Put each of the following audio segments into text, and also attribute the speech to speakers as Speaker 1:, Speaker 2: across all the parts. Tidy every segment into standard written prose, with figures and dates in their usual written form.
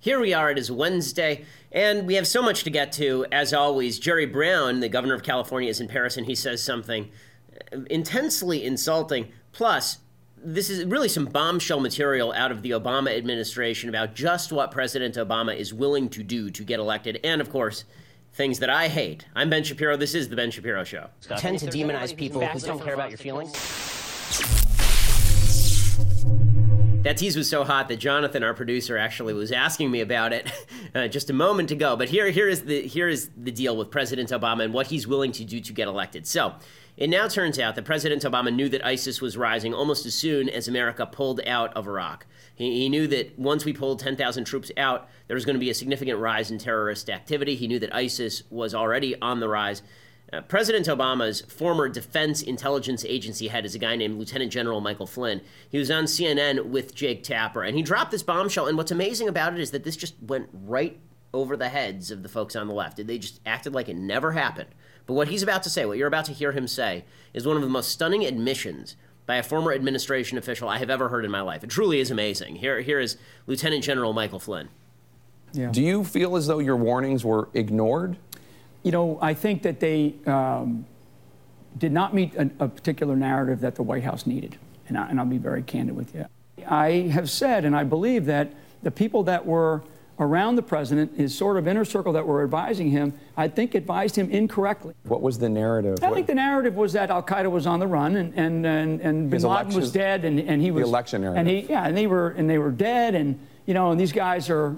Speaker 1: Here we are, it is Wednesday, and we have so much to get to. As always, Jerry Brown, the governor of California, is in Paris, and he says something intensely insulting. Plus, this is really some bombshell material out of the Obama administration about just what President Obama is willing to do to get elected, and of course, things that I hate. I'm Ben Shapiro. This is The Ben Shapiro Show. Tend to demonize people who don't care about your feelings. That tease was so hot that Jonathan, our producer, actually was asking me about it just a moment ago. But here is the deal with President Obama and what he's willing to do to get elected. So it now turns out that President Obama knew that ISIS was rising almost as soon as America pulled out of Iraq. He knew that once we pulled 10,000 troops out, there was going to be a significant rise in terrorist activity. He knew that ISIS was already on the rise. President Obama's former Defense Intelligence Agency head is a guy named Lieutenant General Michael Flynn. He was on CNN with Jake Tapper, and he dropped this bombshell. And what's amazing about it is that this just went right over the heads of the folks on the left. They just acted like it never happened. But what he's about to say, what you're about to hear him say, is one of the most stunning admissions by a former administration official I have ever heard in my life. It truly is amazing. Here is Lieutenant General Michael Flynn.
Speaker 2: Yeah.
Speaker 3: Do you feel as though your warnings were ignored?
Speaker 2: You know, I think that they did not meet a particular narrative that the White House needed. And I'll be very candid with you. I have said, and I believe that the people that were around the president, his sort of inner circle that were advising him, I think advised him incorrectly.
Speaker 3: What was the narrative?
Speaker 2: I think the narrative was that Al-Qaeda was on the run and bin Laden was dead and he was...
Speaker 3: The election narrative.
Speaker 2: And they were dead and, you know, and these guys are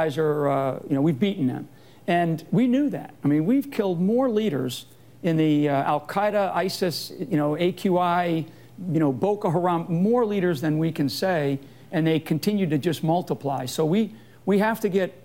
Speaker 2: you know, we've beaten them. And we knew that. I mean, we've killed more leaders in the Al-Qaeda, ISIS, you know, AQI, you know, Boko Haram, more leaders than we can say, and they continue to just multiply. So we have to get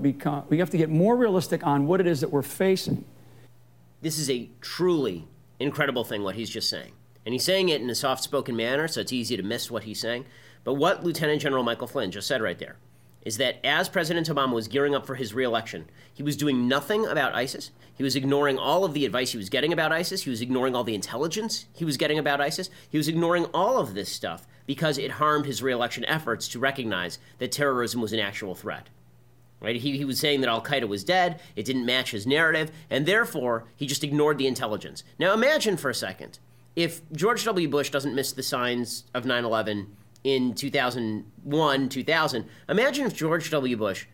Speaker 2: more realistic on what it is that we're facing.
Speaker 1: This is a truly incredible thing, what he's just saying. And he's saying it in a soft-spoken manner, so it's easy to miss what he's saying. But what Lieutenant General Michael Flynn just said right there is that as President Obama was gearing up for his re-election, he was doing nothing about ISIS. He was ignoring all of the advice he was getting about ISIS. He was ignoring all the intelligence he was getting about ISIS. He was ignoring all of this stuff because it harmed his re-election efforts to recognize that terrorism was an actual threat. Right? He was saying that Al-Qaeda was dead, it didn't match his narrative, and therefore he just ignored the intelligence. Now imagine for a second, if George W. Bush doesn't miss the signs of 9/11 in 2001, 2000, imagine if George W. Bush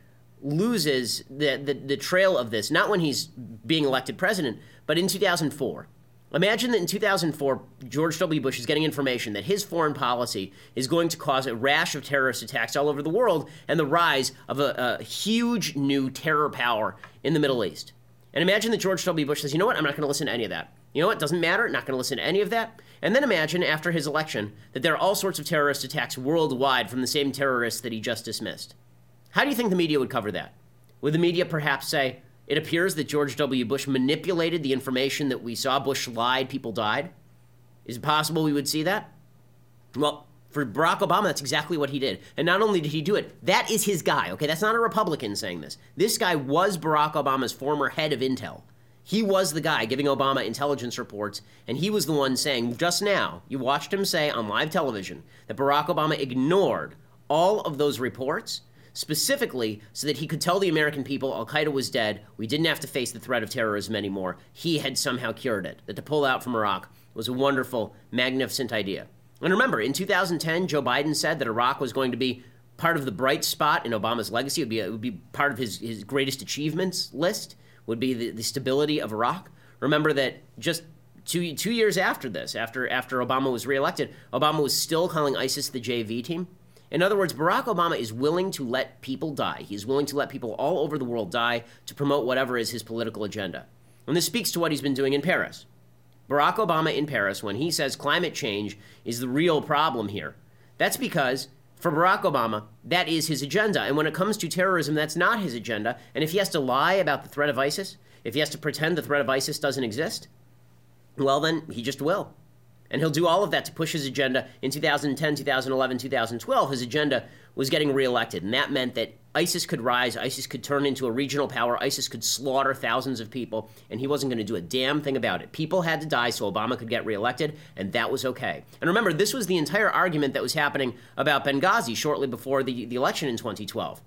Speaker 1: loses the trail of this, not when he's being elected president, but in 2004. Imagine that in 2004, George W. Bush is getting information that his foreign policy is going to cause a rash of terrorist attacks all over the world and the rise of a huge new terror power in the Middle East. And imagine that George W. Bush says, you know what, I'm not going to listen to any of that. You know what, doesn't matter, not going to listen to any of that. And then imagine after his election that there are all sorts of terrorist attacks worldwide from the same terrorists that he just dismissed. How do you think the media would cover that? Would the media perhaps say, it appears that George W. Bush manipulated the information that we saw, Bush lied, people died? Is it possible we would see that? Well, for Barack Obama, that's exactly what he did. And not only did he do it, that is his guy, okay? That's not a Republican saying this. This guy was Barack Obama's former head of intel. He was the guy giving Obama intelligence reports, and he was the one saying, just now, you watched him say on live television that Barack Obama ignored all of those reports, specifically so that he could tell the American people Al-Qaeda was dead, we didn't have to face the threat of terrorism anymore. He had somehow cured it, that to pull out from Iraq was a wonderful, magnificent idea. And remember, in 2010, Joe Biden said that Iraq was going to be part of the bright spot in Obama's legacy. It would be part of his greatest achievements list, would be the stability of Iraq. Remember that just two years after this, after Obama was reelected, Obama was still calling ISIS the JV team. In other words, Barack Obama is willing to let people die. He's willing to let people all over the world die to promote whatever is his political agenda. And this speaks to what he's been doing in Paris. Barack Obama in Paris, when he says climate change is the real problem here, that's because for Barack Obama, that is his agenda. And when it comes to terrorism, that's not his agenda. And if he has to lie about the threat of ISIS, if he has to pretend the threat of ISIS doesn't exist, well, then he just will. And he'll do all of that to push his agenda. In 2010, 2011, 2012, his agenda was getting reelected. And that meant that ISIS could rise, ISIS could turn into a regional power, ISIS could slaughter thousands of people, and he wasn't going to do a damn thing about it. People had to die so Obama could get reelected, and that was okay. And remember, this was the entire argument that was happening about Benghazi shortly before the election in 2012.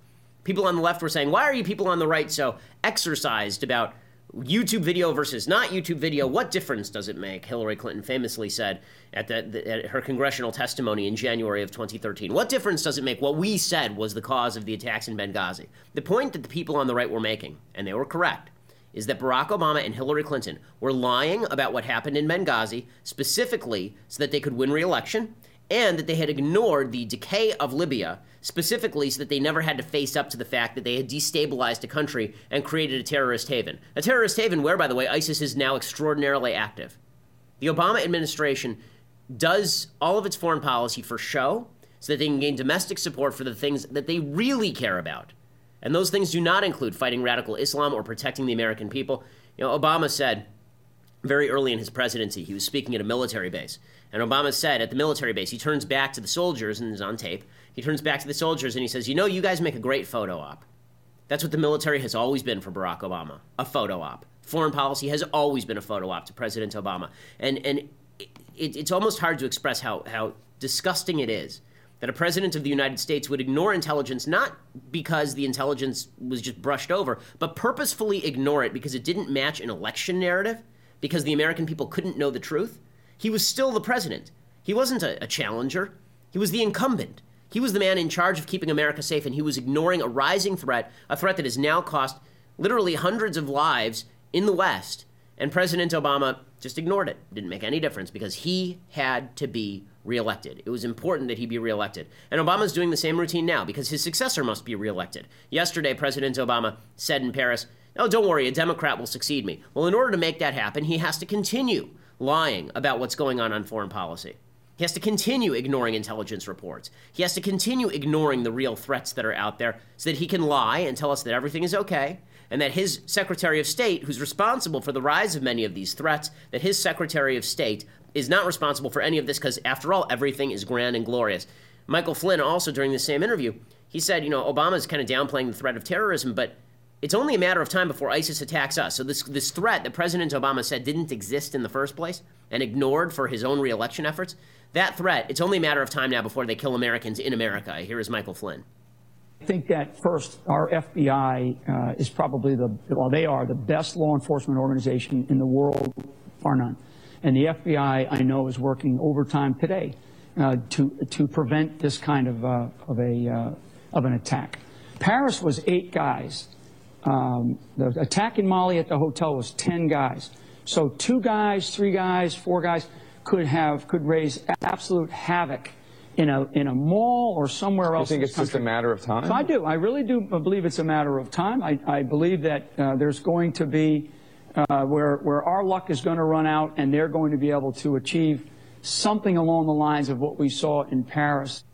Speaker 1: People on the left were saying, why are you people on the right so exercised about YouTube video versus not YouTube video? What difference does it make? Hillary Clinton famously said at her congressional testimony in January of 2013. What difference does it make? What we said was the cause of the attacks in Benghazi. The point that the people on the right were making, and they were correct, is that Barack Obama and Hillary Clinton were lying about what happened in Benghazi, specifically so that they could win re-election, and that they had ignored the decay of Libya, specifically so that they never had to face up to the fact that they had destabilized a country and created a terrorist haven. A terrorist haven where, by the way, ISIS is now extraordinarily active. The Obama administration does all of its foreign policy for show so that they can gain domestic support for the things that they really care about. And those things do not include fighting radical Islam or protecting the American people. Obama said very early in his presidency, he was speaking at a military base, and Obama said at the military base, he turns back to the soldiers, and it's on tape, he turns back to the soldiers and he says, you guys make a great photo op. That's what the military has always been for Barack Obama, a photo op. Foreign policy has always been a photo op to President Obama. And it's almost hard to express how disgusting it is that a president of the United States would ignore intelligence, not because the intelligence was just brushed over, but purposefully ignore it because it didn't match an election narrative, because the American people couldn't know the truth. He was still the president. He wasn't a challenger. He was the incumbent. He was the man in charge of keeping America safe, and he was ignoring a rising threat, a threat that has now cost literally hundreds of lives in the West. And President Obama just ignored it. It didn't make any difference because he had to be reelected. It was important that he be reelected. And Obama's doing the same routine now because his successor must be reelected. Yesterday, President Obama said in Paris, "Oh, don't worry, a Democrat will succeed me." Well, in order to make that happen, he has to continue lying about what's going on foreign policy. He has to continue ignoring intelligence reports. He has to continue ignoring the real threats that are out there so that he can lie and tell us that everything is okay, and that his Secretary of State, who's responsible for the rise of many of these threats, that his Secretary of State is not responsible for any of this because, after all, everything is grand and glorious. Michael Flynn also, during the same interview, he said, Obama's kind of downplaying the threat of terrorism, but it's only a matter of time before ISIS attacks us. So this threat that President Obama said didn't exist in the first place and ignored for his own re-election efforts, that threat, it's only a matter of time now before they kill Americans in America. Here is Michael Flynn.
Speaker 2: I think that first, our FBI is probably they are the best law enforcement organization in the world, bar none. And the FBI, I know, is working overtime today to prevent this kind of an attack. Paris was 8 guys. The attack in Mali at the hotel was 10 guys. So 2 guys, 3 guys, 4 guys could raise absolute havoc in a mall or somewhere else.
Speaker 3: You think it's just a matter of time?
Speaker 2: So I do. I really do believe it's a matter of time. I believe that there's going to be where our luck is going to run out, and they're going to be able to achieve something along the lines of what we saw in Paris.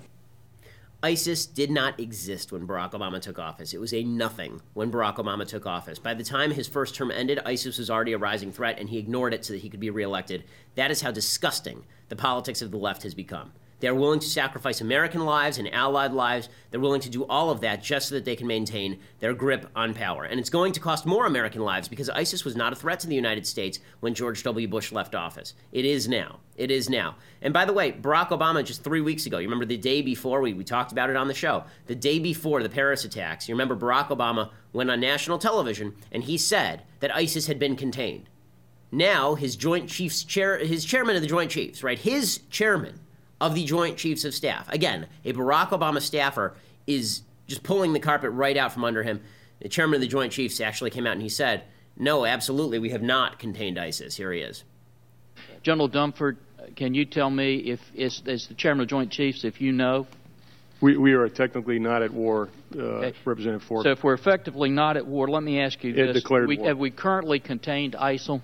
Speaker 1: ISIS did not exist when Barack Obama took office. It was a nothing when Barack Obama took office. By the time his first term ended, ISIS was already a rising threat, and he ignored it so that he could be reelected. That is how disgusting the politics of the left has become. They're willing to sacrifice American lives and allied lives. They're willing to do all of that just so that they can maintain their grip on power. And it's going to cost more American lives because ISIS was not a threat to the United States when George W. Bush left office. It is now. It is now. And by the way, Barack Obama just 3 weeks ago, you remember the day before, we talked about it on the show, the day before the Paris attacks, you remember Barack Obama went on national television and he said that ISIS had been contained. Now his Joint Chiefs his chairman of the Joint Chiefs, right, his chairman of the Joint Chiefs of Staff. Again, a Barack Obama staffer is just pulling the carpet right out from under him. The chairman of the Joint Chiefs actually came out and he said, no, absolutely, we have not contained ISIS. Here he is.
Speaker 4: General Dunford, can you tell me, if as the chairman of the Joint Chiefs, if you know?
Speaker 5: We are technically not at war, okay. Representative Ford.
Speaker 4: So if we're effectively not at war, let me ask you this.
Speaker 5: Declared war.
Speaker 4: Have we currently contained ISIL?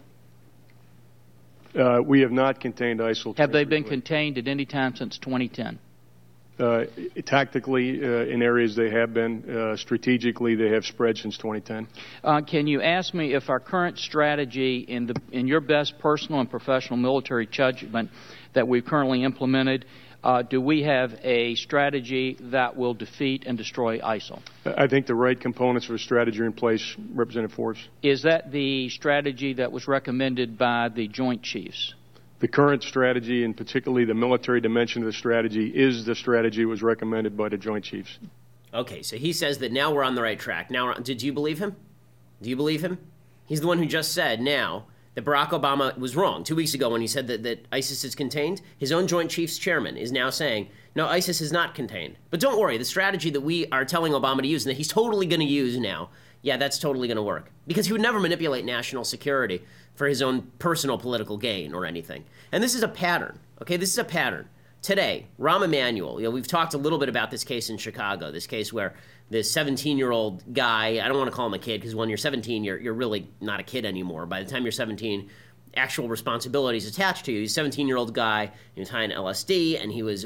Speaker 5: We have not contained ISIL.
Speaker 4: Have they been contained at any time since 2010?
Speaker 5: Tactically, in areas they have been. Strategically, they have spread since 2010.
Speaker 4: Can you ask me if our current strategy, in your best personal and professional military judgment that we've currently implemented, do we have a strategy that will defeat and destroy ISIL?
Speaker 5: I think the right components of a strategy are in place, Representative Forbes.
Speaker 4: Is that the strategy that was recommended by the Joint Chiefs?
Speaker 5: The current strategy, and particularly the military dimension of the strategy, is the strategy that was recommended by the Joint Chiefs.
Speaker 1: Okay, so he says that now we're on the right track. Now, did you believe him? Do you believe him? He's the one who just said now that Barack Obama was wrong 2 weeks ago when he said that ISIS is contained. His own Joint Chiefs chairman is now saying, no, ISIS is not contained. But don't worry, the strategy that we are telling Obama to use and that he's totally going to use now, yeah, that's totally going to work. Because he would never manipulate national security for his own personal political gain or anything. And this is a pattern, okay? This is a pattern. Today, Rahm Emanuel, we've talked a little bit about this case in Chicago, this case where this 17-year-old guy, I don't want to call him a kid because when you're 17, you're really not a kid anymore. By the time you're 17, actual responsibilities attached to you. He's a 17-year-old guy, he was high on LSD, and he was,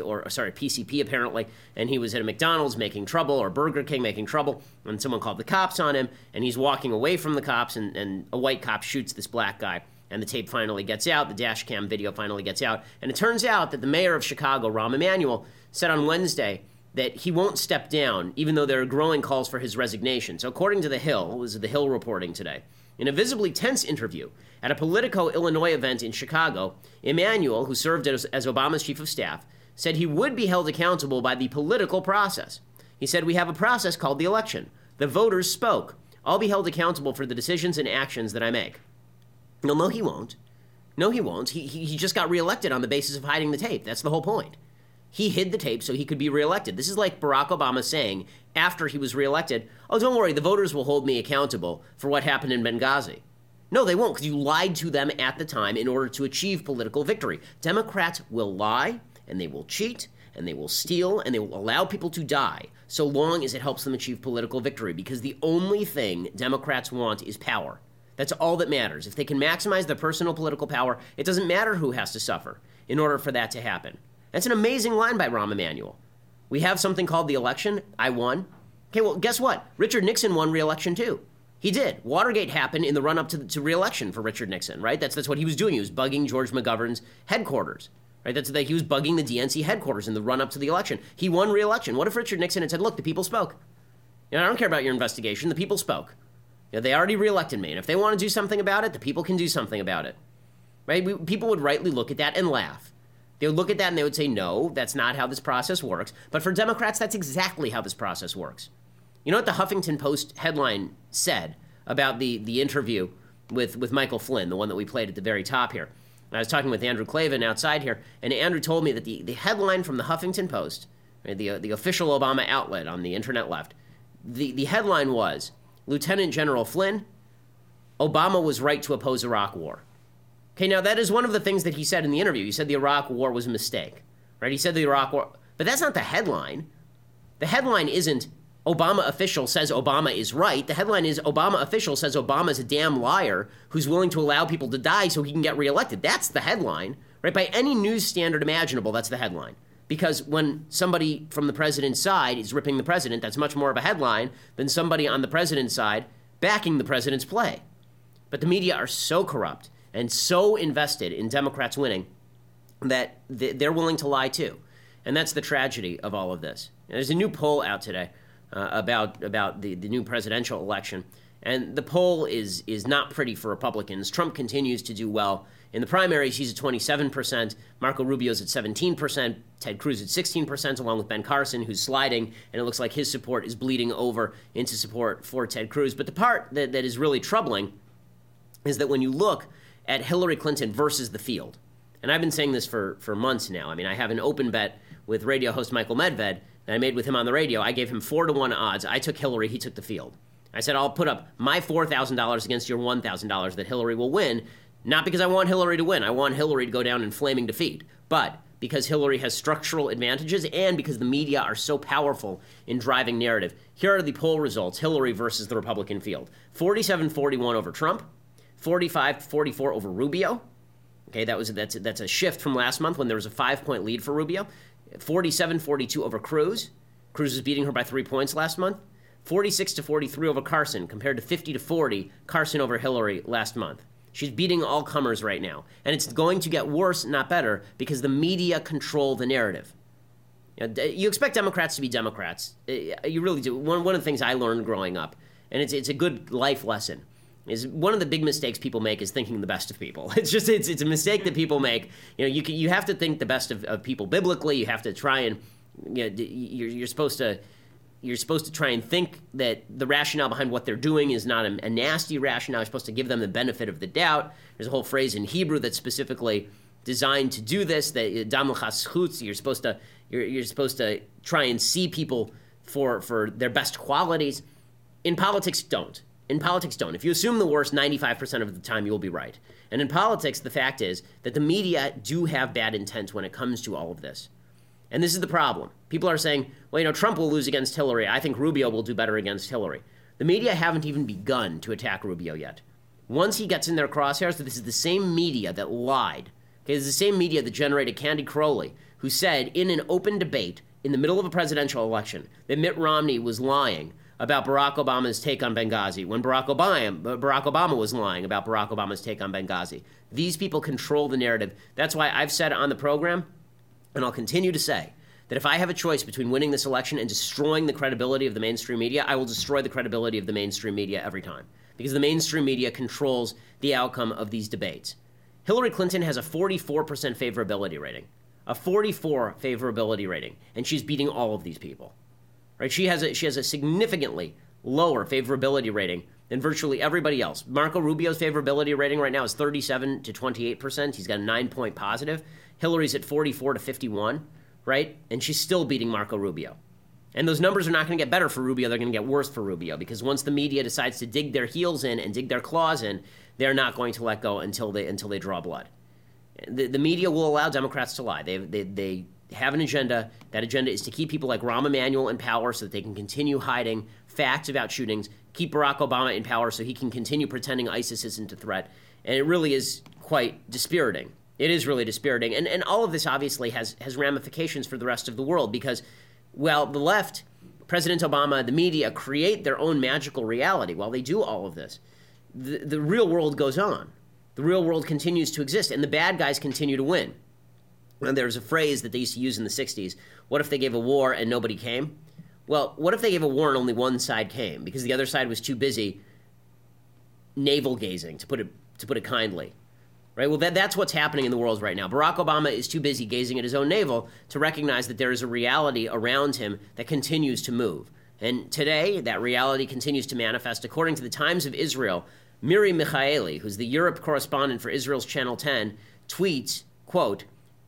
Speaker 1: PCP apparently, and he was at a McDonald's making trouble, or Burger King making trouble, and someone called the cops on him, and he's walking away from the cops, and a white cop shoots this black guy. And the tape finally gets out, the dash cam video finally gets out. And it turns out that the mayor of Chicago, Rahm Emanuel, said on Wednesday that he won't step down, even though there are growing calls for his resignation. So according to The Hill, this is The Hill reporting today, in a visibly tense interview at a Politico Illinois event in Chicago, Emanuel, who served as Obama's chief of staff, said he would be held accountable by the political process. He said, we have a process called the election. The voters spoke. I'll be held accountable for the decisions and actions that I make. No, he won't. No, he won't. He just got reelected on the basis of hiding the tape. That's the whole point. He hid the tape so he could be reelected. This is like Barack Obama saying, after he was reelected, oh, don't worry, the voters will hold me accountable for what happened in Benghazi. No, they won't, because you lied to them at the time in order to achieve political victory. Democrats will lie, and they will cheat, and they will steal, and they will allow people to die, so long as it helps them achieve political victory, because the only thing Democrats want is power. That's all that matters. If they can maximize their personal political power, it doesn't matter who has to suffer in order for that to happen. That's an amazing line by Rahm Emanuel. We have something called the election. I won. Okay, well, guess what? Richard Nixon won re-election too. He did. Watergate happened in the run-up to re-election for Richard Nixon, right? That's what he was doing. He was bugging George McGovern's headquarters, right? He was bugging the DNC headquarters in the run-up to the election. He won re-election. What if Richard Nixon had said, look, the people spoke. I don't care about your investigation. The people spoke. They already reelected me, and if they want to do something about it, the people can do something about it. Right? People would rightly look at that and laugh. They would look at that and they would say, no, that's not how this process works. But for Democrats, that's exactly how this process works. You know what the Huffington Post headline said about the interview with Michael Flynn, the one that we played at the very top here? I was talking with Andrew Klavan outside here, and Andrew told me that the headline from the Huffington Post, right, the official Obama outlet on the internet left, the headline was, Lieutenant General Flynn, Obama was right to oppose Iraq war. Okay, now that is one of the things that he said in the interview. He said the Iraq war was a mistake, right? He said the Iraq war, but that's not the headline. The headline isn't Obama official says Obama is right. The headline is Obama official says Obama's a damn liar who's willing to allow people to die so he can get reelected. That's the headline, right? By any news standard imaginable, that's the headline. Because when somebody from the president's side is ripping the president, that's much more of a headline than somebody on the president's side backing the president's play. But the media are so corrupt and so invested in Democrats winning that they're willing to lie too. And that's the tragedy of all of this. And there's a new poll out today about the new presidential election. And the poll is not pretty for Republicans. Trump continues to do well. In the primaries, he's at 27%. Marco Rubio's at 17%. Ted Cruz at 16%, along with Ben Carson, who's sliding. And it looks like his support is bleeding over into support for Ted Cruz. But the part that is really troubling is that when you look at Hillary Clinton versus the field, and I've been saying this for months now. I mean, I have an open bet with radio host Michael Medved that I made with him on the radio. I gave him 4-1 odds. I took Hillary. He took the field. I said, I'll put up my $4,000 against your $1,000 that Hillary will win. Not because I want Hillary to win. I want Hillary to go down in flaming defeat. But because Hillary has structural advantages and because the media are so powerful in driving narrative. Here are the poll results, Hillary versus the Republican field. 47-41 over Trump. 45-44 over Rubio. Okay, that's a shift from last month when there was a 5-point lead for Rubio. 47-42 over Cruz. Cruz was beating her by 3 points last month. 46-43 over Carson, compared to 50-40 Carson over Hillary last month. She's beating all comers right now. And it's going to get worse, not better, because the media control the narrative. You expect Democrats to be Democrats. You really do. One of the things I learned growing up, and it's a good life lesson, is one of the big mistakes people make is thinking the best of people. It's a mistake that people make. You have to think the best of people biblically. You have to try and, you're supposed to you're supposed to try and think that the rationale behind what they're doing is not a nasty rationale. You're supposed to give them the benefit of the doubt. There's a whole phrase in Hebrew that's specifically designed to do this. That dam l'chas chutz, you're supposed to try and see people for their best qualities. In politics, don't. If you assume the worst 95% of the time, you will be right. And in politics, the fact is that the media do have bad intent when it comes to all of this. And this is the problem. People are saying, well, Trump will lose against Hillary. I think Rubio will do better against Hillary. The media haven't even begun to attack Rubio yet. Once he gets in their crosshairs, this is the same media that lied. Okay, it's the same media that generated Candy Crowley, who said in an open debate in the middle of a presidential election that Mitt Romney was lying about Barack Obama's take on Benghazi when Barack Obama was lying about Barack Obama's take on Benghazi. These people control the narrative. That's why I've said on the program, and I'll continue to say, that if I have a choice between winning this election and destroying the credibility of the mainstream media, I will destroy the credibility of the mainstream media every time. Because the mainstream media controls the outcome of these debates. Hillary Clinton has a 44% favorability rating. A 44 favorability rating. And she's beating all of these people. Right? She has a significantly lower favorability rating than virtually everybody else. Marco Rubio's favorability rating right now is 37 to 28%. He's got a 9-point positive. Hillary's at 44 to 51, right? And she's still beating Marco Rubio. And those numbers are not going to get better for Rubio. They're going to get worse for Rubio because once the media decides to dig their heels in and dig their claws in, they're not going to let go until they draw blood. The media will allow Democrats to lie. They have an agenda. That agenda is to keep people like Rahm Emanuel in power so that they can continue hiding facts about shootings, keep Barack Obama in power so he can continue pretending ISIS isn't a threat. And it really is quite dispiriting. It is really dispiriting. And all of this obviously has ramifications for the rest of the world because, well, the left, President Obama, the media create their own magical reality while they do all of this. The real world goes on. The real world continues to exist, and the bad guys continue to win. And there's a phrase that they used to use in the 60s, what if they gave a war and nobody came? Well, what if they gave a war and only one side came because the other side was too busy navel-gazing, to put it kindly? Right? Well, that's what's happening in the world right now. Barack Obama is too busy gazing at his own navel to recognize that there is a reality around him that continues to move. And today, that reality continues to manifest. According to the Times of Israel, Miri Michaeli, who's the Europe correspondent for Israel's Channel 10, tweets, quote,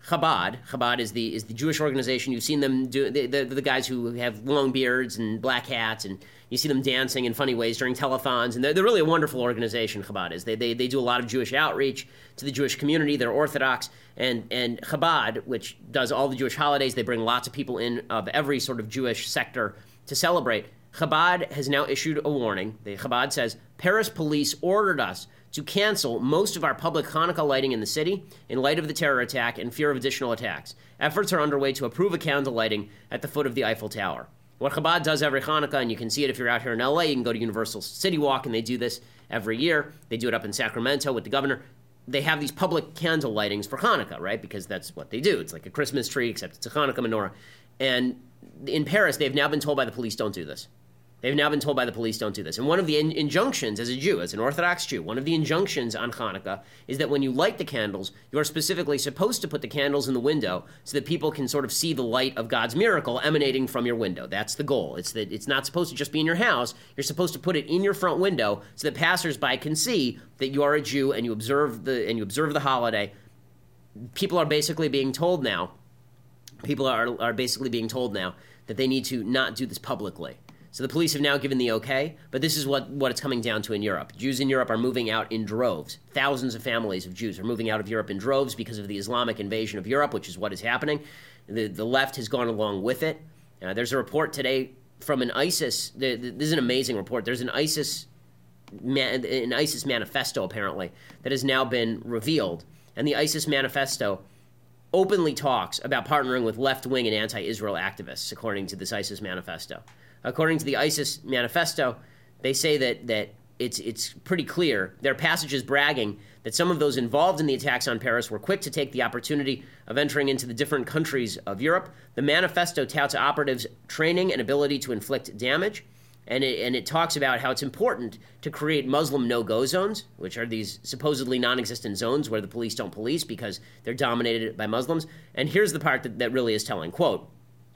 Speaker 1: Chabad is the Jewish organization. You've seen them do the guys who have long beards and black hats, and you see them dancing in funny ways during telethons. And they're really a wonderful organization. Chabad is. They do a lot of Jewish outreach to the Jewish community. They're Orthodox, and Chabad, which does all the Jewish holidays, they bring lots of people in of every sort of Jewish sector to celebrate. Chabad has now issued a warning. Chabad says Paris police ordered us to cancel most of our public Hanukkah lighting in the city in light of the terror attack and fear of additional attacks. Efforts are underway to approve a candle lighting at the foot of the Eiffel Tower. What Chabad does every Hanukkah, and you can see it if you're out here in LA, you can go to Universal City Walk, and they do this every year. They do it up in Sacramento with the governor. They have these public candle lightings for Hanukkah, right? Because that's what they do. It's like a Christmas tree, except it's a Hanukkah menorah. And in Paris, they've now been told by the police, don't do this. They've now been told by the police, don't do this. And one of the injunctions as a Jew, as an Orthodox Jew, one of the injunctions on Hanukkah is that when you light the candles, you are specifically supposed to put the candles in the window so that people can sort of see the light of God's miracle emanating from your window. That's the goal. It's that it's not supposed to just be in your house. You're supposed to put it in your front window so that passersby can see that you are a Jew and you observe the holiday. People are basically being told now that they need to not do this publicly. So the police have now given the okay, but this is what it's coming down to in Europe. Jews in Europe are moving out in droves. Thousands of families of Jews are moving out of Europe in droves because of the Islamic invasion of Europe, which is what is happening. The left has gone along with it. There's a report today from an ISIS, this is an amazing report. There's an ISIS manifesto, apparently, that has now been revealed. And the ISIS manifesto openly talks about partnering with left-wing and anti-Israel activists, according to this ISIS manifesto. According to the ISIS manifesto, they say that it's pretty clear. There are passages bragging that some of those involved in the attacks on Paris were quick to take the opportunity of entering into the different countries of Europe. The manifesto touts operatives' training and ability to inflict damage, and it talks about how it's important to create Muslim no-go zones, which are these supposedly non-existent zones where the police don't police because they're dominated by Muslims. And here's the part that really is telling. Quote,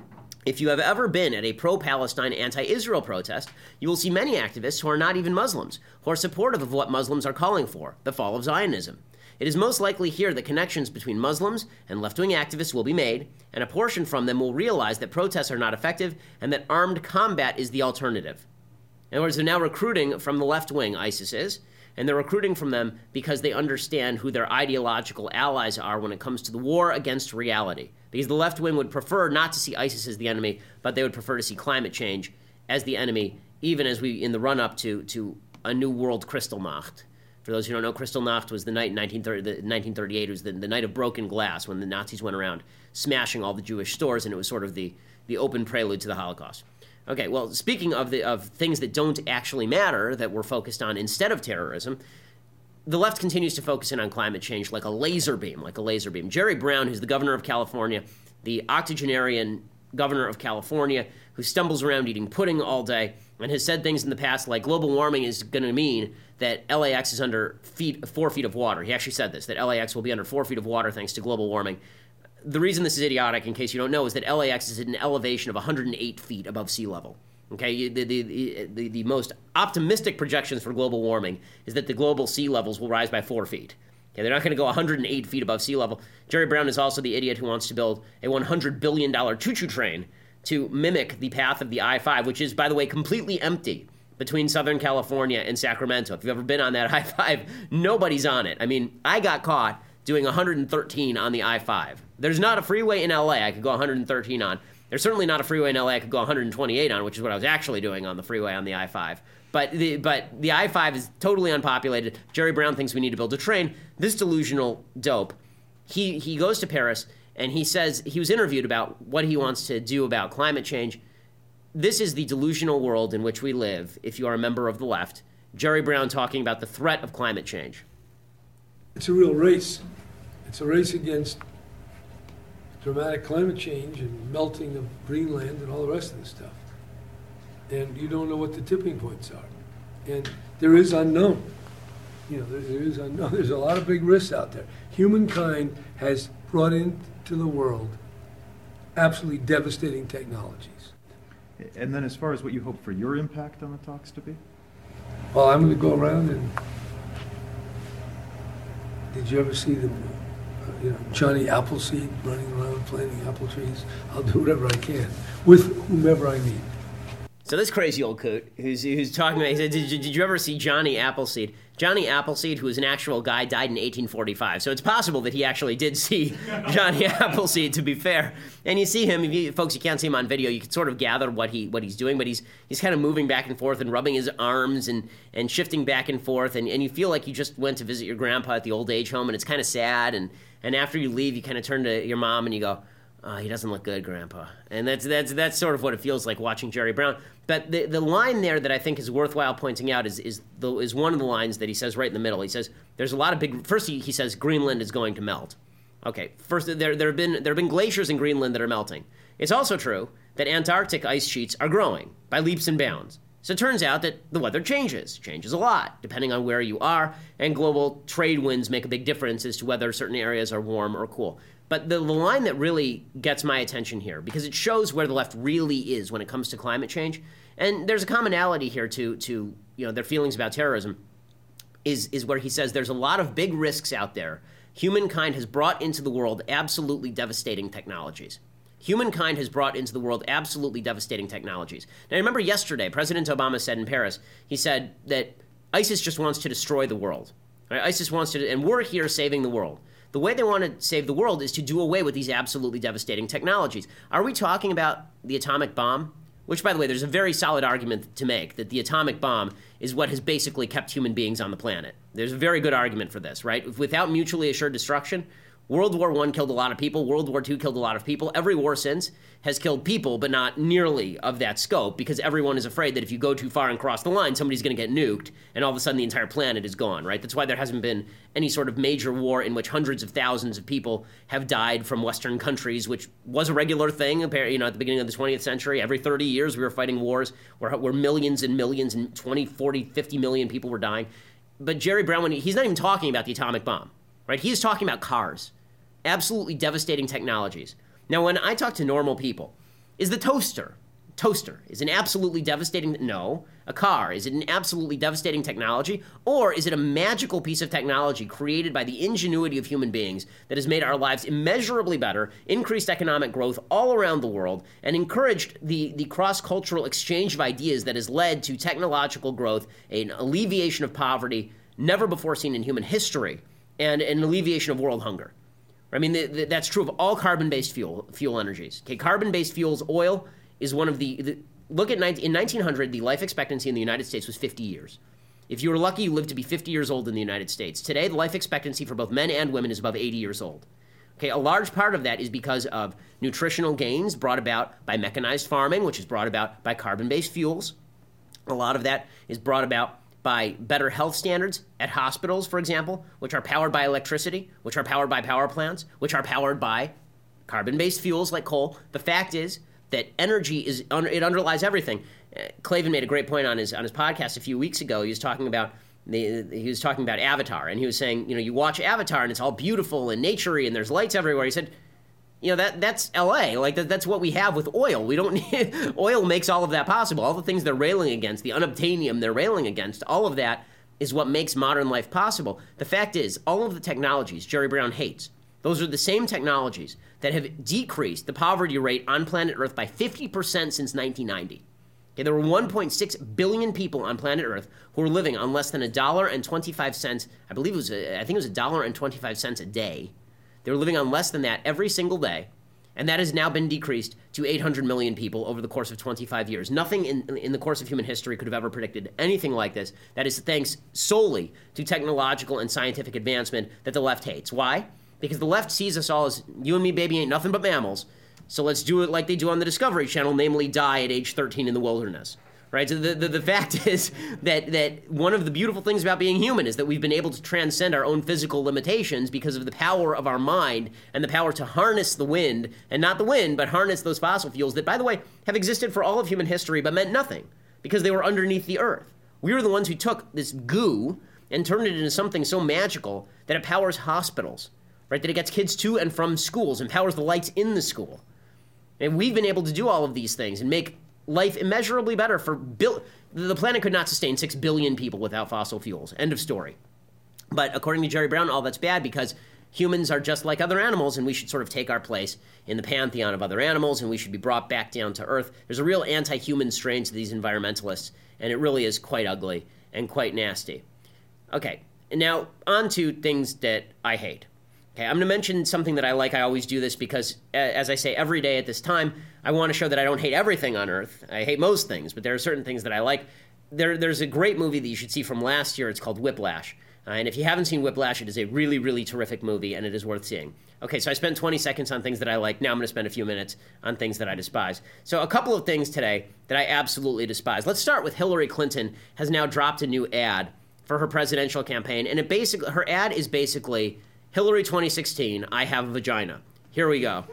Speaker 1: If you have ever been at a pro-Palestine, anti-Israel protest, you will see many activists who are not even Muslims, who are supportive of what Muslims are calling for, the fall of Zionism. It is most likely here that connections between Muslims and left-wing activists will be made, and a portion from them will realize that protests are not effective and that armed combat is the alternative. In other words, they're now recruiting from the left wing, ISIS is, and they're recruiting from them because they understand who their ideological allies are when it comes to the war against reality. Because the left wing would prefer not to see ISIS as the enemy, but they would prefer to see climate change as the enemy, even as we, in the run-up to a new world Kristallnacht. For those who don't know, Kristallnacht was the night in 1938. It was the night of broken glass when the Nazis went around smashing all the Jewish stores, and it was sort of the open prelude to the Holocaust. Okay, well, speaking of things that don't actually matter that we're focused on instead of terrorism, the left continues to focus in on climate change like a laser beam. Jerry Brown, who's the governor of California, the octogenarian governor of California, who stumbles around eating pudding all day and has said things in the past like global warming is going to mean that LAX is under 4 feet of water. He actually said this, that LAX will be under 4 feet of water thanks to global warming. The reason this is idiotic, in case you don't know, is that LAX is at an elevation of 108 feet above sea level. Okay, the most optimistic projections for global warming is that the global sea levels will rise by 4 feet. Okay, they're not going to go 108 feet above sea level. Jerry Brown is also the idiot who wants to build a $100 billion choo-choo train to mimic the path of the I-5, which is, by the way, completely empty between Southern California and Sacramento. If you've ever been on that I-5, nobody's on it. I mean, I got caught doing 113 on the I-5. There's not a freeway in LA I could go 113 on. There's certainly not a freeway in LA I could go 128 on, which is what I was actually doing on the freeway on the I-5. But the I-5 is totally unpopulated. Jerry Brown thinks we need to build a train. This delusional dope, he goes to Paris, and he says, he was interviewed about what he wants to do about climate change. This is the delusional world in which we live, if you are a member of the left. Jerry Brown talking about the threat of climate change.
Speaker 6: It's a real race. It's a race against dramatic climate change and melting of Greenland and all the rest of the stuff. And you don't know what the tipping points are. And there is unknown. There is unknown. There's a lot of big risks out there. Humankind has brought into the world absolutely devastating technologies.
Speaker 7: And then as far as what you hope for your impact on the talks to be?
Speaker 6: Well, I'm going to go around and... Did you ever see Johnny Appleseed running around planting apple trees? I'll do whatever I can with whomever I meet.
Speaker 1: So this crazy old coot who's talking about, he said, did you ever see Johnny Appleseed? Johnny Appleseed, who was an actual guy, died in 1845. So it's possible that he actually did see Johnny Appleseed, to be fair. And you see him, folks, you can't see him on video. You can sort of gather what he's doing, but he's kind of moving back and forth and rubbing his arms and shifting back and forth. And you feel like you just went to visit your grandpa at the old age home, and it's kind of sad. And after you leave, you kind of turn to your mom and you go, oh, he doesn't look good, Grandpa. And that's sort of what it feels like watching Jerry Brown. But the line there that I think is worthwhile pointing out is one of the lines that he says right in the middle. He says there's a lot of big. First, he says Greenland is going to melt. Okay, first there have been glaciers in Greenland that are melting. It's also true that Antarctic ice sheets are growing by leaps and bounds. So it turns out that the weather changes a lot, depending on where you are, and global trade winds make a big difference as to whether certain areas are warm or cool. But the line that really gets my attention here, because it shows where the left really is when it comes to climate change, and there's a commonality here to their feelings about terrorism, is where he says there's a lot of big risks out there. Humankind has brought into the world absolutely devastating technologies. Humankind has brought into the world absolutely devastating technologies. Now, remember yesterday, President Obama said in Paris, he said that ISIS just wants to destroy the world. Right? ISIS wants to, and we're here saving the world. The way they want to save the world is to do away with these absolutely devastating technologies. Are we talking about the atomic bomb? Which, by the way, there's a very solid argument to make that the atomic bomb is what has basically kept human beings on the planet. There's a very good argument for this, right? Without mutually assured destruction, World War I killed a lot of people. World War II killed a lot of people. Every war since has killed people, but not nearly of that scope, because everyone is afraid that if you go too far and cross the line, somebody's going to get nuked, and all of a sudden the entire planet is gone, right? That's why there hasn't been any sort of major war in which hundreds of thousands of people have died from Western countries, which was a regular thing, at the beginning of the 20th century. Every 30 years we were fighting wars where millions and millions and 20, 40, 50 million people were dying. But Jerry Brown, he's not even talking about the atomic bomb, right? He's talking about cars. Absolutely devastating technologies. Now, when I talk to normal people, Is the toaster. Toaster is an absolutely devastating, no. A car, is it an absolutely devastating technology? Or is it a magical piece of technology created by the ingenuity of human beings that has made our lives immeasurably better, increased economic growth all around the world, and encouraged the cross-cultural exchange of ideas that has led to technological growth, an alleviation of poverty never before seen in human history, and an alleviation of world hunger? I mean, that's true of all carbon-based fuel energies. Okay, carbon-based fuels, oil, is one of the look at in 1900, the life expectancy in the United States was 50 years. If you were lucky, you lived to be 50 years old in the United States. Today, the life expectancy for both men and women is above 80 years old. Okay, a large part of that is because of nutritional gains brought about by mechanized farming, which is brought about by carbon-based fuels. A lot of that is brought about by better health standards at hospitals, for example, which are powered by electricity, which are powered by power plants, which are powered by carbon-based fuels like coal. The fact is that energy it underlies everything. Klavan made a great point on his podcast a few weeks ago. He was talking about Avatar, and he was saying, you watch Avatar and it's all beautiful and naturey and there's lights everywhere. He said, that's LA. Like that's what we have with oil. We don't need oil makes all of that possible. All the things they're railing against, the unobtainium they're railing against, all of that is what makes modern life possible. The fact is, all of the technologies Jerry Brown hates, those are the same technologies that have decreased the poverty rate on planet Earth by 50% since 1990. Okay, there were 1.6 billion people on planet Earth who were living on less than $1.25. I think it was $1.25 a day. They were living on less than that every single day, and that has now been decreased to 800 million people over the course of 25 years. Nothing in the course of human history could have ever predicted anything like this. That is thanks solely to technological and scientific advancement that the left hates. Why? Because the left sees us all as, you and me, baby, ain't nothing but mammals, so let's do it like they do on the Discovery Channel, namely die at age 13 in the wilderness, right? So the fact is that one of the beautiful things about being human is that we've been able to transcend our own physical limitations because of the power of our mind and the power to harness the wind, and not the wind, but harness those fossil fuels that, by the way, have existed for all of human history but meant nothing because they were underneath the earth. We were the ones who took this goo and turned it into something so magical that it powers hospitals, right, that it gets kids to and from schools and powers the lights in the school. And we've been able to do all of these things and make life immeasurably better for the planet could not sustain 6 billion people without fossil fuels. End of story. But according to Jerry Brown, all that's bad because humans are just like other animals and we should sort of take our place in the pantheon of other animals and we should be brought back down to earth. There's a real anti-human strain to these environmentalists, and it really is quite ugly and quite nasty. Okay, and now on to things that I hate. Okay, I'm going to mention something that I like. I always do this because, as I say every day at this time, I want to show that I don't hate everything on Earth. I hate most things, but there are certain things that I like. There's a great movie that you should see from last year. It's called Whiplash. And if you haven't seen Whiplash, it is a really, really terrific movie, and it is worth seeing. Okay, so I spent 20 seconds on things that I like. Now I'm going to spend a few minutes on things that I despise. So a couple of things today that I absolutely despise. Let's start with Hillary Clinton has now dropped a new ad for her presidential campaign, and her ad is basically Hillary 2016, I have a vagina. Here we go.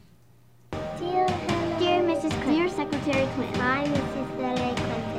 Speaker 8: Dear Mrs. Clinton. Dear Secretary Clinton. Hi, Mrs. Hillary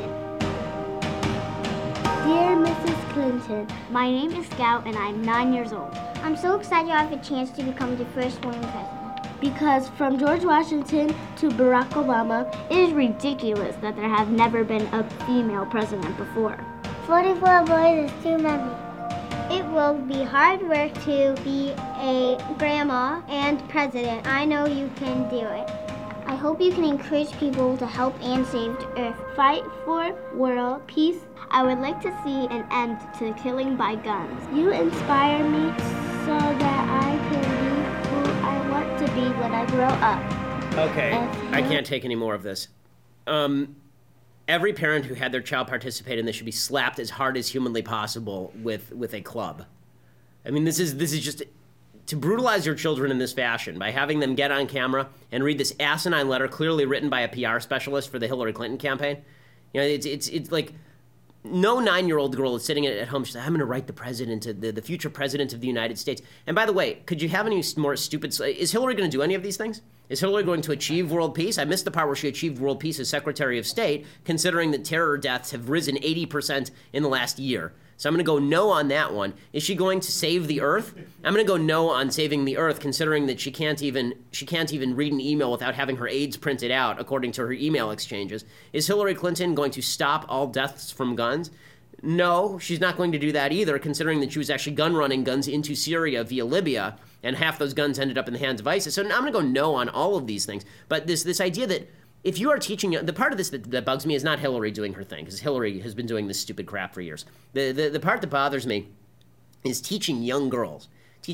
Speaker 8: Clinton. Dear Mrs. Clinton. My name is Scout and I'm 9 years old. I'm so excited I have a chance to become the first woman president. Because from George Washington to Barack Obama, it is ridiculous that there have never been a female president before. 44 boys is too many. It will be hard work to be a grandma and president. I know you can do it. I hope you can encourage people to help and save the earth. Fight for world peace. I would like to see an end to the killing by guns. You inspire me so that I can be who I want to be when I grow up.
Speaker 1: Okay, I can't take any more of this. Every parent who had their child participate in this should be slapped as hard as humanly possible with a club. I mean, this is just to brutalize your children in this fashion by having them get on camera and read this asinine letter clearly written by a PR specialist for the Hillary Clinton campaign. You know, it's like no 9-year-old girl is sitting at home. She's like, I'm going to write the president, the future president of the United States. And by the way, could you have any more stupid? Is Hillary going to do any of these things? Is Hillary going to achieve world peace? I missed the part where she achieved world peace as Secretary of State, considering that terror deaths have risen 80% in the last year. So I'm going to go no on that one. Is she going to save the earth? I'm going to go no on saving the earth, considering that she can't even read an email without having her aides printed out, according to her email exchanges. Is Hillary Clinton going to stop all deaths from guns? No, she's not going to do that either, considering that she was actually gun-running guns into Syria via Libya, and half those guns ended up in the hands of ISIS. So I'm going to go no on all of these things. But this idea that if you are teaching, the part of this that bugs me is not Hillary doing her thing, because Hillary has been doing this stupid crap for years. The part that bothers me is teaching young girls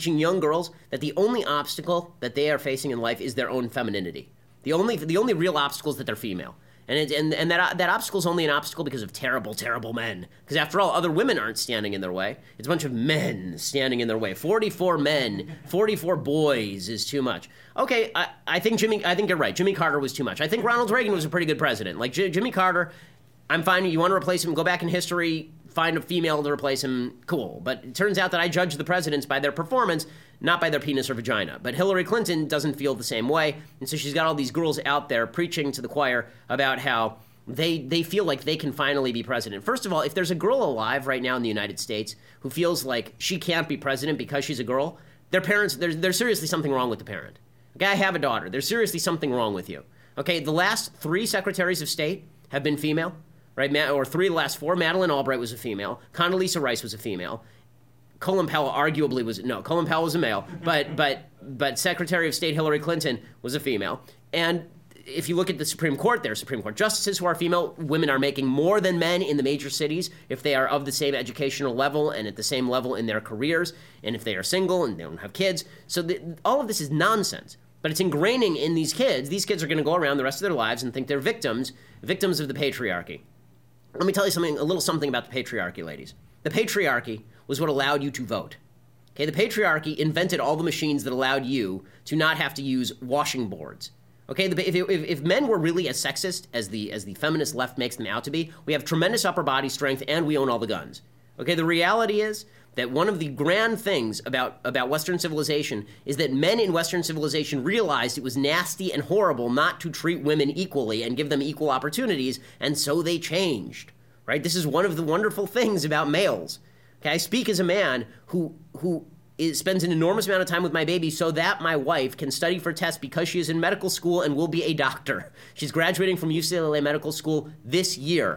Speaker 1: that the only obstacle that they are facing in life is their own femininity. The only real obstacle is that they're female. And that obstacle is only an obstacle because of terrible, terrible men. Because after all, other women aren't standing in their way. It's a bunch of men standing in their way. 44 men, 44 boys is too much. Okay, I think you're right. Jimmy Carter was too much. I think Ronald Reagan was a pretty good president. Like Jimmy Carter, I'm fine. You want to replace him? Go back in history, find a female to replace him. Cool. But it turns out that I judge the presidents by their performance, not by their penis or vagina. But Hillary Clinton doesn't feel the same way, and so she's got all these girls out there preaching to the choir about how they feel like they can finally be president. First of all, if there's a girl alive right now in the United States who feels like she can't be president because she's a girl, their parents, there's seriously something wrong with the parent. Okay, I have a daughter. There's seriously something wrong with you. Okay, the last 3 secretaries of state have been female, right? Or 3 of the last 4. Madeleine Albright was a female. Condoleezza Rice was a female. Colin Powell arguably Colin Powell was a male, but Secretary of State Hillary Clinton was a female. And if you look at the Supreme Court, there are Supreme Court justices who are female. Women are making more than men in the major cities if they are of the same educational level and at the same level in their careers, and if they are single and they don't have kids. So all of this is nonsense. But it's ingraining in these kids. These kids are going to go around the rest of their lives and think they're victims of the patriarchy. Let me tell you a little something about the patriarchy, ladies. The patriarchy was what allowed you to vote. Okay, the patriarchy invented all the machines that allowed you to not have to use washing boards. Okay, if men were really as sexist as the feminist left makes them out to be, we have tremendous upper body strength and we own all the guns. Okay, the reality is that one of the grand things about Western civilization is that men in Western civilization realized it was nasty and horrible not to treat women equally and give them equal opportunities, and so they changed. Right? This is one of the wonderful things about males. Okay, I speak as a man who spends an enormous amount of time with my baby so that my wife can study for tests because she is in medical school and will be a doctor. She's graduating from UCLA Medical School this year.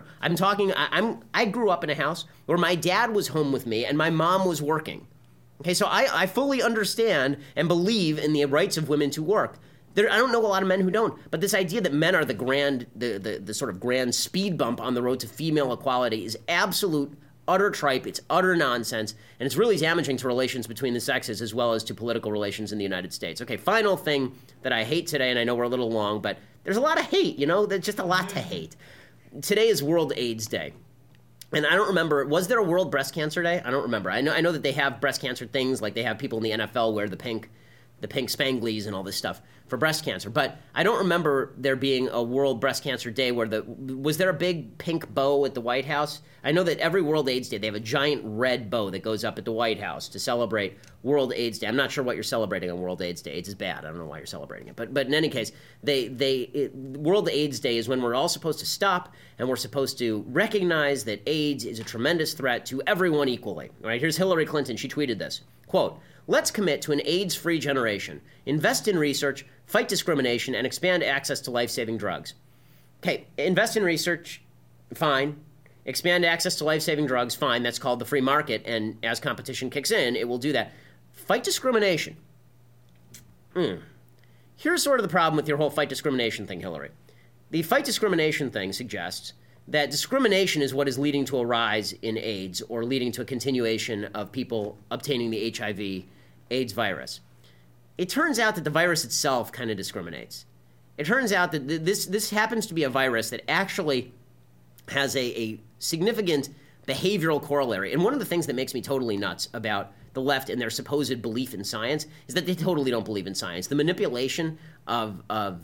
Speaker 1: I grew up in a house where my dad was home with me and my mom was working. Okay, so I fully understand and believe in the rights of women to work. I don't know a lot of men who don't, but this idea that men are the sort of grand speed bump on the road to female equality is absolute utter tripe, it's utter nonsense, and it's really damaging to relations between the sexes as well as to political relations in the United States. Okay, final thing that I hate today, and I know we're a little long, but there's a lot of hate, there's just a lot to hate. Today is World AIDS Day. And I don't remember, was there a World Breast Cancer Day? I don't remember. I know that they have breast cancer things, like they have people in the NFL wear the pink Spanglies and all this stuff for breast cancer. But I don't remember there being a World Breast Cancer Day was there a big pink bow at the White House? I know that every World AIDS Day, they have a giant red bow that goes up at the White House to celebrate World AIDS Day. I'm not sure what you're celebrating on World AIDS Day. AIDS is bad. I don't know why you're celebrating it. But in any case, World AIDS Day is when we're all supposed to stop and we're supposed to recognize that AIDS is a tremendous threat to everyone equally. All right, here's Hillary Clinton. She tweeted this, quote, "Let's commit to an AIDS-free generation, invest in research, fight discrimination, and expand access to life-saving drugs." Okay, invest in research, fine. Expand access to life-saving drugs, fine. That's called the free market, and as competition kicks in, it will do that. Fight discrimination. Here's sort of the problem with your whole fight discrimination thing, Hillary. The fight discrimination thing suggests that discrimination is what is leading to a rise in AIDS or leading to a continuation of people obtaining the HIV/AIDS virus. It turns out that the virus itself kind of discriminates. It turns out that this happens to be a virus that actually has a significant behavioral corollary. And one of the things that makes me totally nuts about the left and their supposed belief in science is that they totally don't believe in science. The manipulation of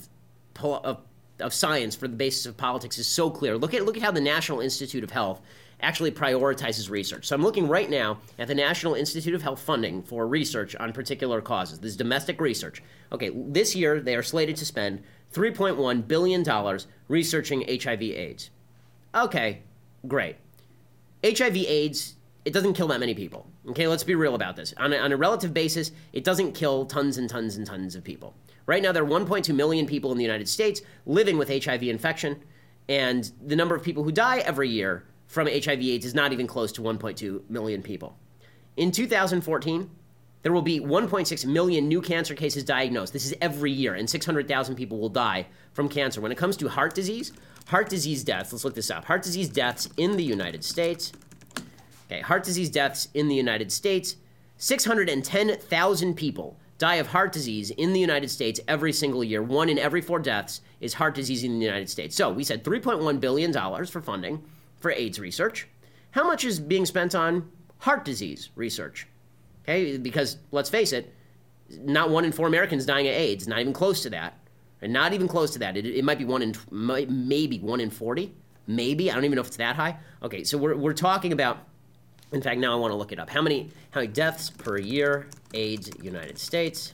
Speaker 1: science for the basis of politics is so clear. Look at how the National Institute of Health actually prioritizes research. So I'm looking right now at the National Institute of Health funding for research on particular causes. This is domestic research. Okay, this year they are slated to spend $3.1 billion researching HIV/AIDS. Okay, great. HIV/AIDS it doesn't kill that many people. Okay, let's be real about this. On a relative basis, it doesn't kill tons and tons and tons of people. Right now, there are 1.2 million people in the United States living with HIV infection, and the number of people who die every year from HIV/AIDS is not even close to 1.2 million people. In 2014, there will be 1.6 million new cancer cases diagnosed. This is every year, and 600,000 people will die from cancer. When it comes to heart disease deaths, let's look this up. Heart disease deaths in the United States. Okay, heart disease deaths in the United States, 610,000 people die of heart disease in the United States every single year. 1 in every 4 deaths is heart disease in the United States. So we said $3.1 billion for funding for AIDS research. How much is being spent on heart disease research? Okay, because let's face it, not 1 in 4 Americans dying of AIDS, not even close to that. And not even close to that. It might be maybe 1 in 40, maybe. I don't even know if it's that high. Okay, so we're talking about, in fact, now I want to look it up. How many deaths per year, AIDS, United States?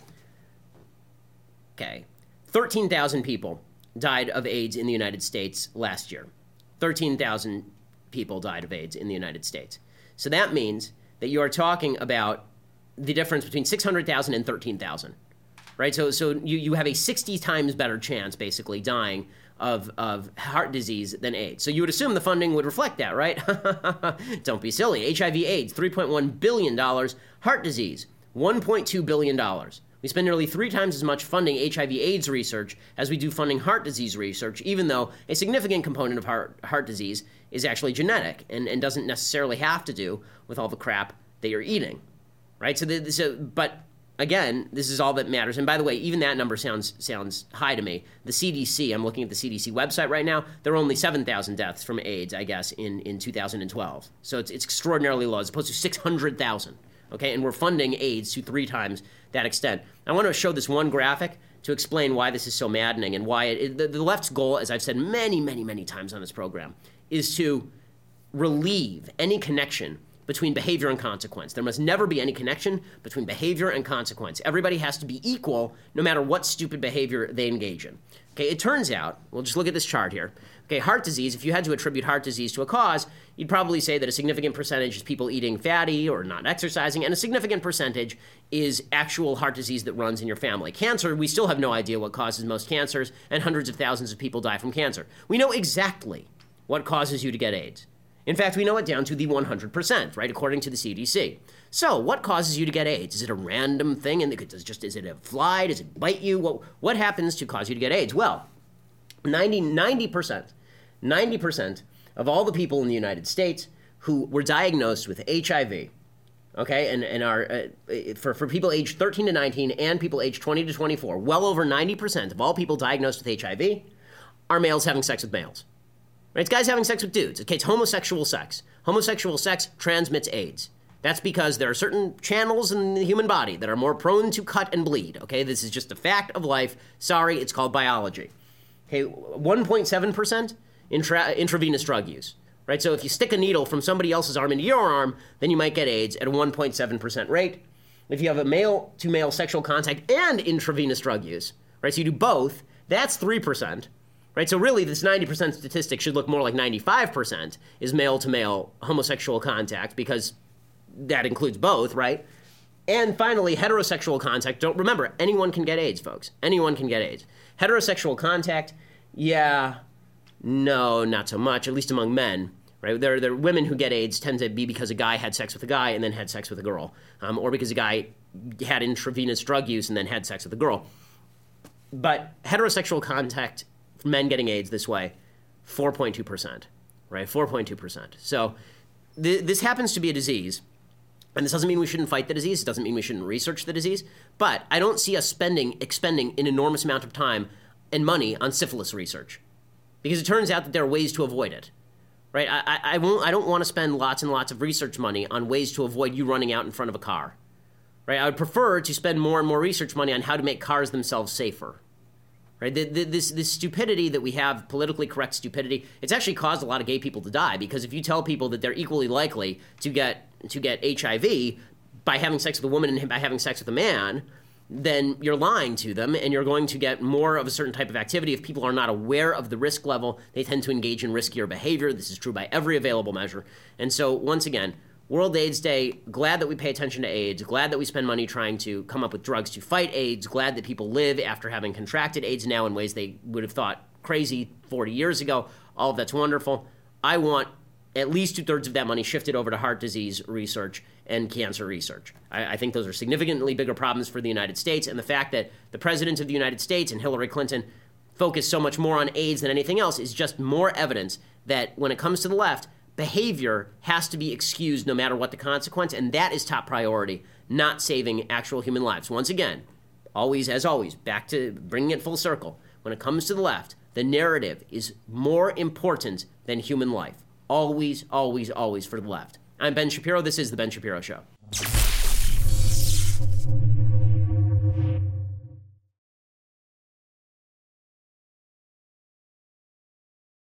Speaker 1: Okay, 13,000 people died of AIDS in the United States last year. 13,000 people died of AIDS in the United States. So that means that you are talking about the difference between 600,000 and 13,000, right? So you have a 60 times better chance, basically, dying of heart disease than AIDS. So you would assume the funding would reflect that, right? Don't be silly. HIV/AIDS, $3.1 billion. Heart disease, $1.2 billion. We spend nearly 3 times as much funding HIV/AIDS research as we do funding heart disease research, even though a significant component of heart disease is actually genetic and doesn't necessarily have to do with all the crap that you're eating, right? But again, this is all that matters. And by the way, even that number sounds high to me. The CDC, I'm looking at the CDC website right now, there were only 7,000 deaths from AIDS, I guess, in 2012. So it's extraordinarily low, as opposed to 600,000. Okay, and we're funding AIDS to 3 times that extent. I want to show this one graphic to explain why this is so maddening and why the left's goal, as I've said many, many, many times on this program, is to relieve any connection between behavior and consequence. There must never be any connection between behavior and consequence. Everybody has to be equal no matter what stupid behavior they engage in. Okay, it turns out, we'll just look at this chart here. Okay, heart disease, if you had to attribute heart disease to a cause, you'd probably say that a significant percentage is people eating fatty or not exercising, and a significant percentage is actual heart disease that runs in your family. Cancer, we still have no idea what causes most cancers, and hundreds of thousands of people die from cancer. We know exactly what causes you to get AIDS. In fact, we know it down to the 100%, right, according to the CDC. So what causes you to get AIDS? Is it a random thing? And is it a fly? Does it bite you? What happens to cause you to get AIDS? Well, 90% of all the people in the United States who were diagnosed with HIV, okay, and are, for people aged 13 to 19 and people aged 20 to 24, well over 90% of all people diagnosed with HIV are males having sex with males. Right? It's guys having sex with dudes. Okay, it's homosexual sex. Homosexual sex transmits AIDS. That's because there are certain channels in the human body that are more prone to cut and bleed. Okay, this is just a fact of life. Sorry, it's called biology. Okay, 1.7% intravenous drug use. Right, so if you stick a needle from somebody else's arm into your arm, then you might get AIDS at a 1.7% rate. If you have a male-to-male sexual contact and intravenous drug use, right, so you do both, that's 3%. Right, so really this 90% statistic should look more like 95% is male-to-male homosexual contact, because that includes both, right? And finally, heterosexual contact. Don't remember, anyone can get AIDS, folks. Anyone can get AIDS. Heterosexual contact, yeah, no, not so much, at least among men. Right? There are women who get AIDS tend to be because a guy had sex with a guy and then had sex with a girl, or because a guy had intravenous drug use and then had sex with a girl. But heterosexual contact, men getting AIDS this way, 4.2%, right? 4.2%. So this happens to be a disease, and this doesn't mean we shouldn't fight the disease. It doesn't mean we shouldn't research the disease. But I don't see us expending an enormous amount of time and money on syphilis research, because it turns out that there are ways to avoid it, right? I don't want to spend lots and lots of research money on ways to avoid you running out in front of a car, right? I would prefer to spend more and more research money on how to make cars themselves safer. Right, this stupidity that we have, politically correct stupidity, it's actually caused a lot of gay people to die, because if you tell people that they're equally likely to get HIV by having sex with a woman and by having sex with a man, then you're lying to them, and you're going to get more of a certain type of activity. If people are not aware of the risk level, they tend to engage in riskier behavior. This is true by every available measure. And so, once again, World AIDS Day, glad that we pay attention to AIDS, glad that we spend money trying to come up with drugs to fight AIDS, glad that people live after having contracted AIDS now in ways they would have thought crazy 40 years ago. All of that's wonderful. I want at least 2/3 of that money shifted over to heart disease research and cancer research. I think those are significantly bigger problems for the United States, and the fact that the President of the United States and Hillary Clinton focus so much more on AIDS than anything else is just more evidence that when it comes to the left, behavior has to be excused no matter what the consequence, and that is top priority, not saving actual human lives. Once again, always, as always, back to bringing it full circle. When it comes to the left, the narrative is more important than human life. Always, always, always for the left. I'm Ben Shapiro. This is The Ben Shapiro Show.